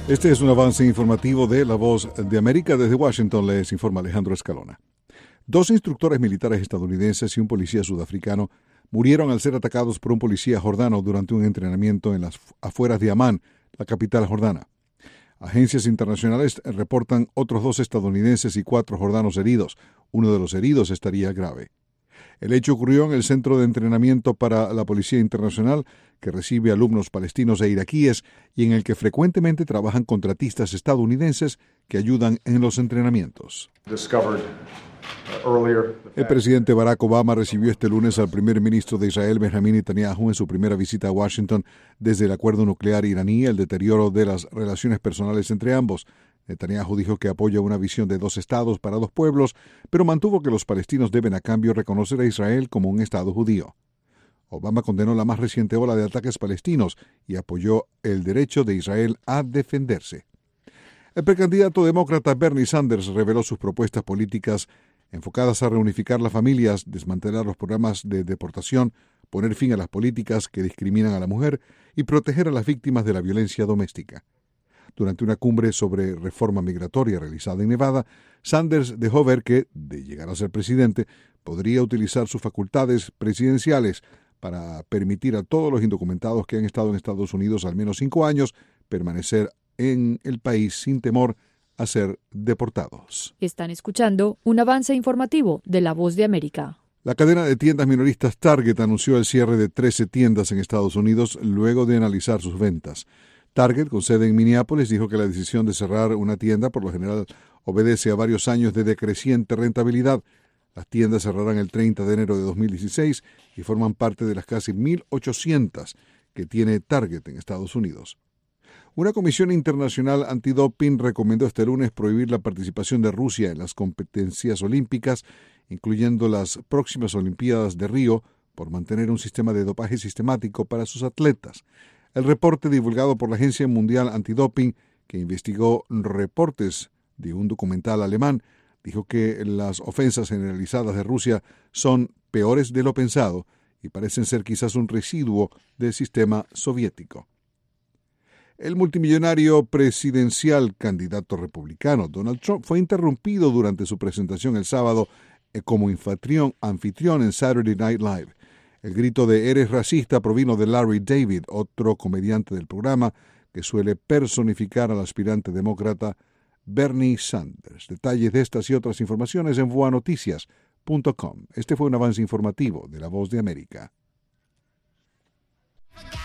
Este es un avance informativo de La Voz de América. Desde Washington les informa Alejandro Escalona. 2 instructores militares estadounidenses y un policía sudafricano murieron al ser atacados por un policía jordano durante un entrenamiento en las afueras de Amán, la capital jordana. Agencias internacionales reportan otros 2 estadounidenses y 4 jordanos heridos. Uno de los heridos estaría grave. El hecho ocurrió en el Centro de Entrenamiento para la Policía Internacional, que recibe alumnos palestinos e iraquíes y en el que frecuentemente trabajan contratistas estadounidenses que ayudan en los entrenamientos. El presidente Barack Obama recibió este lunes al primer ministro de Israel, Benjamín Netanyahu, en su primera visita a Washington desde el acuerdo nuclear iraní y el deterioro de las relaciones personales entre ambos. Netanyahu dijo que apoya una visión de 2 estados para 2 pueblos, pero mantuvo que los palestinos deben a cambio reconocer a Israel como un estado judío. Obama condenó la más reciente ola de ataques palestinos y apoyó el derecho de Israel a defenderse. El precandidato demócrata Bernie Sanders reveló sus propuestas políticas enfocadas a reunificar las familias, desmantelar los programas de deportación, poner fin a las políticas que discriminan a la mujer y proteger a las víctimas de la violencia doméstica. Durante una cumbre sobre reforma migratoria realizada en Nevada, Sanders dejó ver que, de llegar a ser presidente, podría utilizar sus facultades presidenciales para permitir a todos los indocumentados que han estado en Estados Unidos al menos 5 años permanecer en el país sin temor a ser deportados. Están escuchando un avance informativo de La Voz de América. La cadena de tiendas minoristas Target anunció el cierre de 13 tiendas en Estados Unidos luego de analizar sus ventas. Target, con sede en Minneapolis, dijo que la decisión de cerrar una tienda por lo general obedece a varios años de decreciente rentabilidad. Las tiendas cerrarán el 30 de enero de 2016 y forman parte de las casi 1.800 que tiene Target en Estados Unidos. Una comisión internacional antidoping recomendó este lunes prohibir la participación de Rusia en las competencias olímpicas, incluyendo las próximas Olimpiadas de Río, por mantener un sistema de dopaje sistemático para sus atletas. El reporte divulgado por la Agencia Mundial Antidoping, que investigó reportes de un documental alemán, dijo que las ofensas generalizadas de Rusia son peores de lo pensado y parecen ser quizás un residuo del sistema soviético. El multimillonario presidencial candidato republicano Donald Trump fue interrumpido durante su presentación el sábado como anfitrión en Saturday Night Live. El grito de "eres racista" provino de Larry David, otro comediante del programa que suele personificar al aspirante demócrata Bernie Sanders. Detalles de estas y otras informaciones en voanoticias.com. Este fue un avance informativo de La Voz de América.